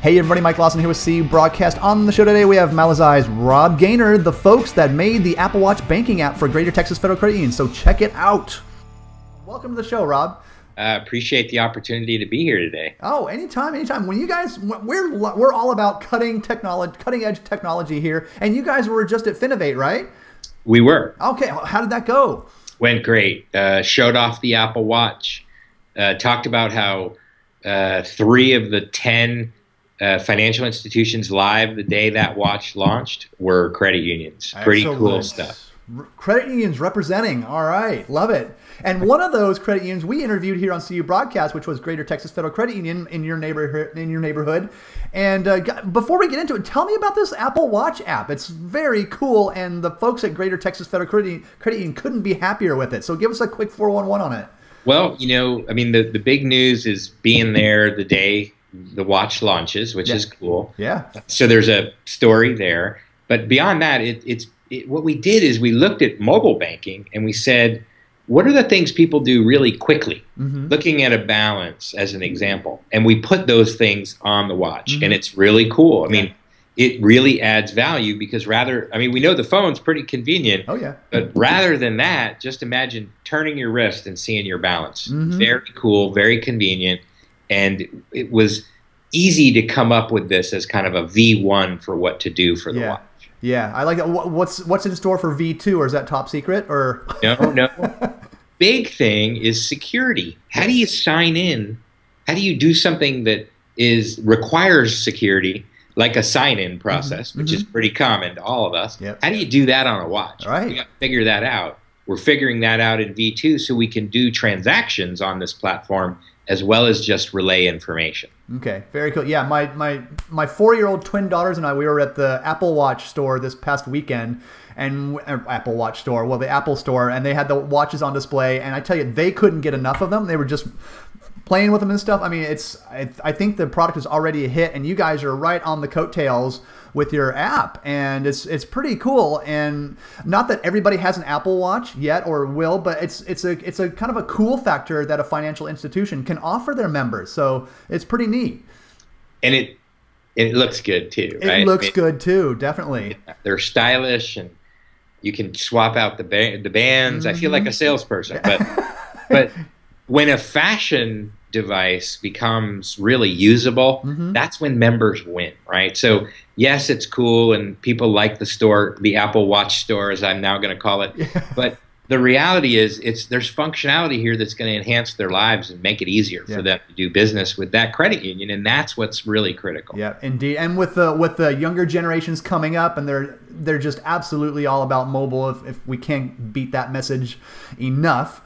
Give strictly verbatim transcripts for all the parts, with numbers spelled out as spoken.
Hey everybody, Mike Lawson here with C U Broadcast. On the show today we have Malizai's Rob Gaynor, the folks that made the Apple Watch banking app for Greater Texas Federal Credit Union, so check it out. Welcome to the show, Rob. I uh, appreciate the opportunity to be here today. Oh, anytime, anytime. When you guys, we're we're all about cutting technology, cutting edge technology here, and you guys were just at Finovate, right? We were. Okay, how did that go? Went great. Uh, showed off the Apple Watch. Uh, talked about how uh, three of the ten uh, financial institutions live the day that watch launched were credit unions. Pretty Excellent. Cool stuff. R- credit unions representing. All right, love it. And one of those credit unions we interviewed here on C U Broadcast, which was Greater Texas Federal Credit Union in your neighborhood. In your neighborhood. And uh, before we get into it, tell me about this Apple Watch app. It's very cool, and the folks at Greater Texas Federal Credit Credit Union couldn't be happier with it. So give us a quick four one one on it. Well, you know, I mean, the, the big news is being there the day the watch launches, which yeah. is cool. Yeah. So there's a story there. But beyond that, it, it's it, what we did is we looked at mobile banking and we said, what are the things people do really quickly? Mm-hmm. Looking at a balance as an example. And we put those things on the watch. Mm-hmm. And it's really cool. I mean, it really adds value because rather, I mean, we know the phone's pretty convenient. Oh, yeah. But rather than that, just imagine turning your wrist and seeing your balance. Mm-hmm. Very cool, very convenient. And it was easy to come up with this as kind of a V one for what to do for the yeah. watch. Yeah, I like that. What's what's in store for V two, or is that top secret? Or no, no. Big thing is security. How do you sign in? How do you do something that is requires security, like a sign-in process, mm-hmm. which mm-hmm. is pretty common to all of us? Yep. How do you do that on a watch? All right. We got to figure that out. We're figuring that out in V two so we can do transactions on this platform as well as just relay information. Okay, very cool. Yeah, my my my four-year-old twin daughters and I, we were at the Apple Watch store this past weekend, and uh, Apple Watch store, well, the Apple store, and they had the watches on display, and I tell you, they couldn't get enough of them. They were just playing with them and stuff. I mean, it's I, I think the product is already a hit, and you guys are right on the coattails with your app, and it's it's pretty cool. And not that everybody has an Apple Watch yet or will, but it's it's a it's a kind of a cool factor that a financial institution can offer their members. So it's pretty neat. And it it looks good too, it right? It looks I mean, good too, definitely. They're stylish, and you can swap out the ba- the bands. Mm-hmm. I feel like a salesperson, but but when a fashion device becomes really usable, mm-hmm. that's when members win, right? So yes, it's cool and people like the store, the Apple Watch store, as I'm now going to call it. Yeah. But the reality is it's there's functionality here that's going to enhance their lives and make it easier yeah. for them to do business with that credit union, and that's what's really critical. Yeah, indeed. And with the with the younger generations coming up, and they're they're just absolutely all about mobile, if, if we can't beat that message enough.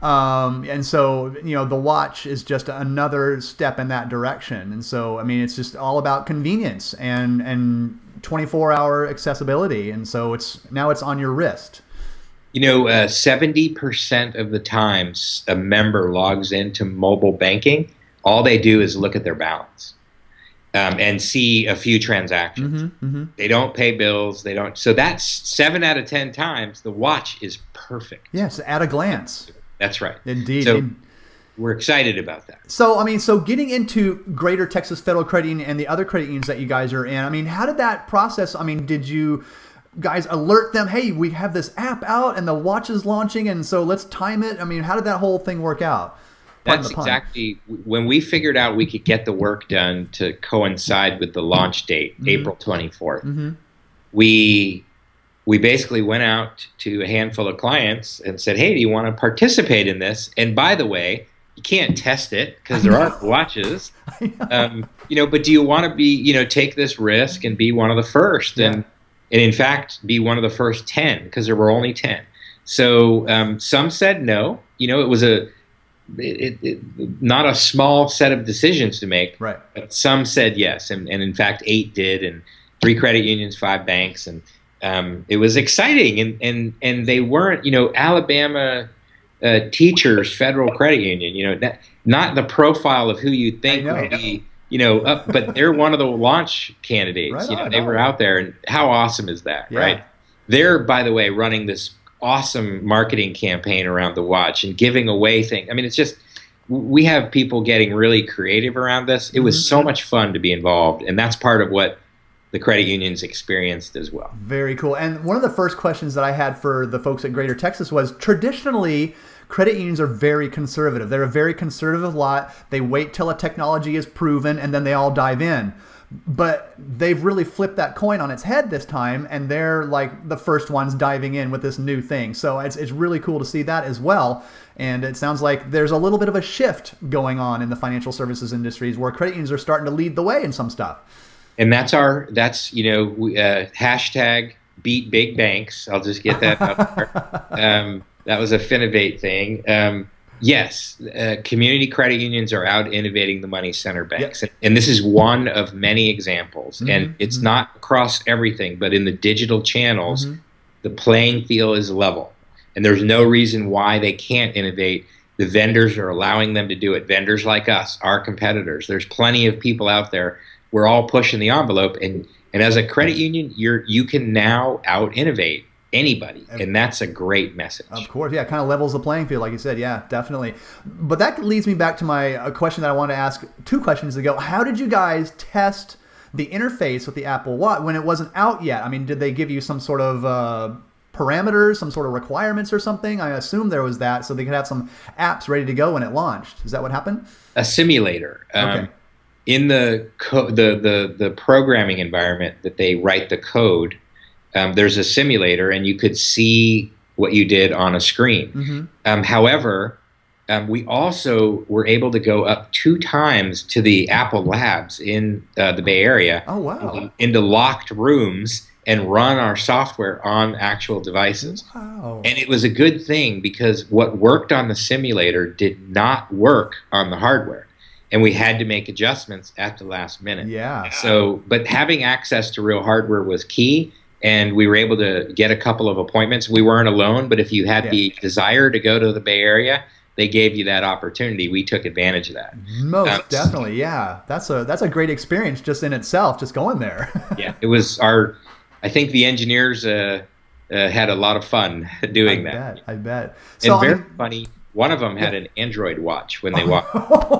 Um, and so, you know, the watch is just another step in that direction. And so, I mean, it's just all about convenience and, and twenty-four hour accessibility. And so it's now it's on your wrist. You know, uh, seventy percent of the times a member logs into mobile banking, all they do is look at their balance um, and see a few transactions. Mm-hmm, mm-hmm. They don't pay bills. They don't. So that's seven out of ten times the watch is perfect. Yes, at a glance. That's right. Indeed. So we're excited about that. So, I mean, so getting into Greater Texas Federal Credit Union and the other credit unions that you guys are in, I mean, how did that process, I mean, did you guys alert them, hey, we have this app out and the watch is launching, and so let's time it? I mean, how did that whole thing work out? That's exactly when we figured out we could get the work done to coincide with the launch date, mm-hmm. April twenty-fourth. Mm-hmm. We... We basically went out to a handful of clients and said, hey, do you want to participate in this? And by the way, you can't test it because there aren't watches. Um, you know, but do you want to be, you know, take this risk and be one of the first? Yeah. And, and in fact, be one of the first ten because there were only ten. So um, some said no. You know, it was a it, it, not a small set of decisions to make. Right. But some said yes. And, and in fact, eight did, and three credit unions, five banks, and Um, it was exciting, and, and, and they weren't, you know, Alabama uh, Teachers Federal Credit Union, you know, that, not the profile of who you think would be, you know, up, but they're one of the launch candidates. Right you know, on, they on. were out there, and how awesome is that, yeah. right? They're, by the way, running this awesome marketing campaign around the watch and giving away things. I mean, it's just, we have people getting really creative around this. It was so much fun to be involved, and that's part of what the credit unions experienced as well. Very cool. And one of the first questions that I had for the folks at Greater Texas was, traditionally, credit unions are very conservative. They're a very conservative lot. They wait till a technology is proven, and then they all dive in. But they've really flipped that coin on its head this time, and they're like the first ones diving in with this new thing. So it's, it's really cool to see that as well. And it sounds like there's a little bit of a shift going on in the financial services industries where credit unions are starting to lead the way in some stuff. And that's our, that's, you know, uh, hashtag beat big banks. I'll just get that out there. Um, that was a Finovate thing. Um, Yes, uh, community credit unions are out innovating the money center banks. Yep. And, and this is one of many examples. Mm-hmm. And it's mm-hmm. not across everything, but in the digital channels, mm-hmm. the playing field is level. And there's no reason why they can't innovate. The vendors are allowing them to do it. Vendors like us, our competitors. There's plenty of people out there. We're all pushing the envelope. And, and as a credit union, you're, you can now out innovate anybody, and that's a great message. Of course, yeah, it kind of levels the playing field, like you said. Yeah, definitely. But that leads me back to my a question that I wanted to ask two questions ago. How did you guys test the interface with the Apple Watch when it wasn't out yet? I mean, did they give you some sort of uh, parameters, some sort of requirements or something? I assume there was that, so they could have some apps ready to go when it launched. Is that what happened? A simulator. Um, okay. In the, co- the the the programming environment that they write the code, Um, there's a simulator, and you could see what you did on a screen. Mm-hmm. Um, however, um, we also were able to go up two times to the Apple Labs in uh, the Bay Area. Oh, wow. into, into locked rooms and run our software on actual devices. Wow. And it was a good thing, because what worked on the simulator did not work on the hardware. And we had to make adjustments at the last minute. Yeah. So, but having access to real hardware was key. And we were able to get a couple of appointments. We weren't alone, but if you had yeah. the desire to go to the Bay Area, they gave you that opportunity. We took advantage of that. Most um, definitely, yeah. That's a that's a great experience just in itself, just going there. Yeah, it was our. I think the engineers uh, uh, had a lot of fun doing I that. Bet, I bet. So, and very I mean, funny. One of them had an Android watch when they walked.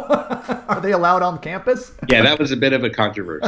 Are they allowed on campus? Yeah, that was a bit of a controversy.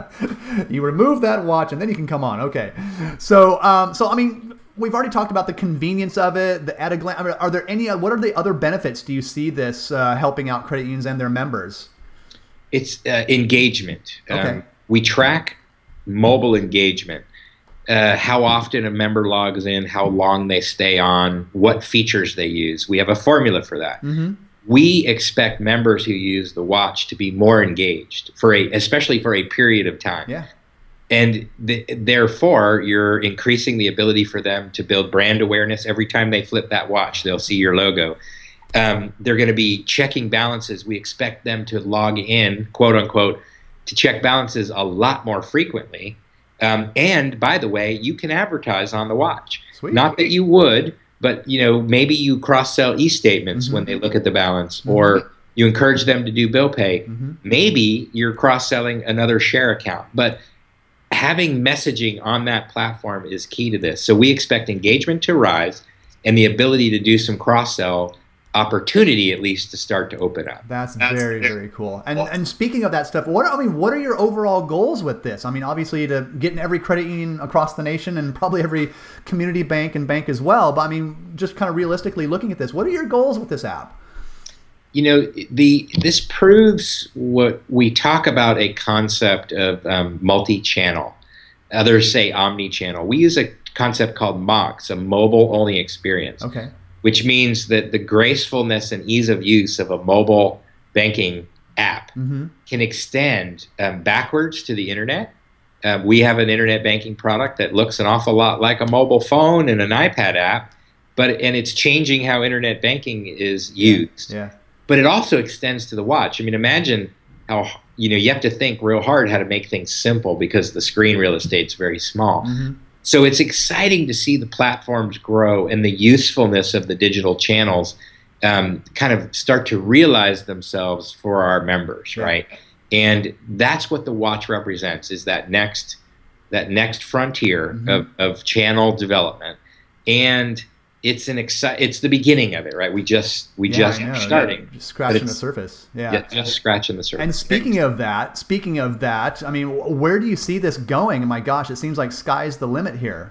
You remove that watch and then you can come on. Okay. So, um, so I mean, we've already talked about the convenience of it, the at a glance. I mean, are there any, what are the other benefits do you see this uh, helping out credit unions and their members? It's uh, engagement. Okay. Um, we track mobile engagement. Uh, how often a member logs in, how long they stay on, what features they use. We have a formula for that. Mm-hmm. We expect members who use the watch to be more engaged, for a, especially for a period of time. Yeah. And th- therefore, you're increasing the ability for them to build brand awareness. Every time they flip that watch, they'll see your logo. Um, they're going to be checking balances. We expect them to log in, quote unquote, to check balances a lot more frequently. Um, and by the way, you can advertise on the watch. Sweet. Not that you would, but you know, maybe you cross-sell e-statements mm-hmm. when they look at the balance, mm-hmm. or you encourage them to do bill pay. Mm-hmm. Maybe you're cross-selling another share account. But having messaging on that platform is key to this. So we expect engagement to rise and the ability to do some cross-sell opportunity, at least, to start to open up. That's, That's very, very cool. And and speaking of that stuff, what I mean, what are your overall goals with this? I mean, obviously to get in every credit union across the nation and probably every community bank and bank as well. But I mean, just kind of realistically looking at this, what are your goals with this app? You know, the this proves what we talk about, a concept of um, multi-channel. Others say omni-channel. We use a concept called M O X, a mobile-only experience. Okay. Which means that the gracefulness and ease of use of a mobile banking app mm-hmm. can extend um, backwards to the internet. Uh, we have an internet banking product that looks an awful lot like a mobile phone and an iPad app, but and it's changing how internet banking is used. Yeah. But it also extends to the watch. I mean, imagine how, you know, you have to think real hard how to make things simple because the screen real estate's very small. Mm-hmm. So it's exciting to see the platforms grow and the usefulness of the digital channels um, kind of start to realize themselves for our members, yeah. right? And that's what the watch represents, is that next that next frontier mm-hmm. of, of channel development. And it's an exci- It's the beginning of it, right? We just we Yeah, just I know, are starting, yeah, just scratching the surface. Yeah. yeah, just scratching the surface. And speaking of that, speaking of that, I mean, where do you see this going? My gosh, it seems like sky's the limit here.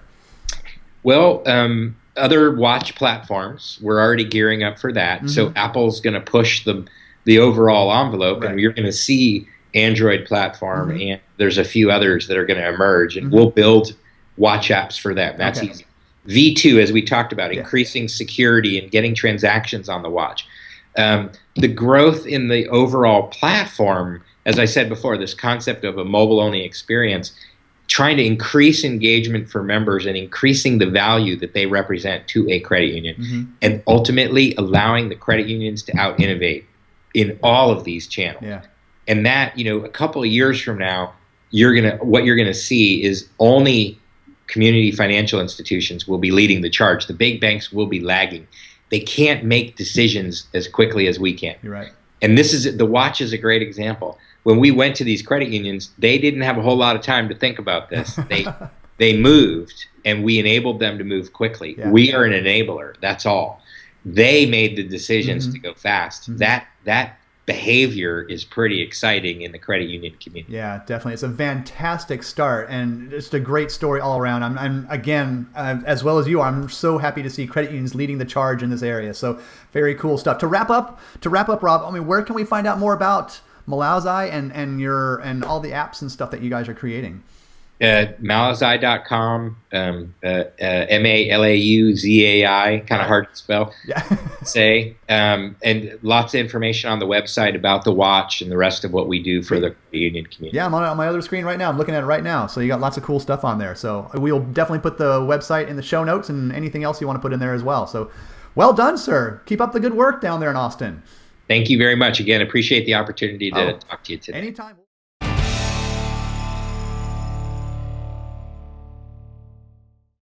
Well, um, other watch platforms, we're already gearing up for that. Mm-hmm. So Apple's going to push the the overall envelope, right. and you're going to see Android platform, mm-hmm. and there's a few others that are going to emerge, and mm-hmm. we'll build watch apps for them. That's okay. easy. V two, as we talked about, yeah. increasing security and getting transactions on the watch. Um, the growth in the overall platform, as I said before, this concept of a mobile-only experience, trying to increase engagement for members and increasing the value that they represent to a credit union, mm-hmm. and ultimately allowing the credit unions to out-innovate in all of these channels. Yeah. And that, you know, a couple of years from now, you're gonna what you're gonna see is only community financial institutions will be leading the charge. The big banks will be lagging. They can't make decisions as quickly as we can. You're right. And this is the watch is a great example. When we went to these credit unions, they didn't have a whole lot of time to think about this. They they moved, and we enabled them to move quickly. Yeah. We are an enabler. That's all. They made the decisions mm-hmm. to go fast. Mm-hmm. That that behavior is pretty exciting in the credit union community. Yeah, definitely. It's a fantastic start, and just a great story all around. I'm, I'm again, uh, as well as you are, I'm so happy to see credit unions leading the charge in this area. So very cool stuff. To wrap up, to wrap up, Rob, I mean, where can we find out more about Malauzai and and your and all the apps and stuff that you guys are creating? Uh, Malauzai dot com, um, uh, uh, M A L A U Z A I, kind of hard to spell, yeah. say, um, and lots of information on the website about the watch and the rest of what we do for the union community. Yeah, I'm on, on my other screen right now. I'm looking at it right now. So you got lots of cool stuff on there. So we'll definitely put the website in the show notes and anything else you want to put in there as well. So well done, sir. Keep up the good work down there in Austin. Thank you very much. Again, appreciate the opportunity to oh, talk to you today. Anytime.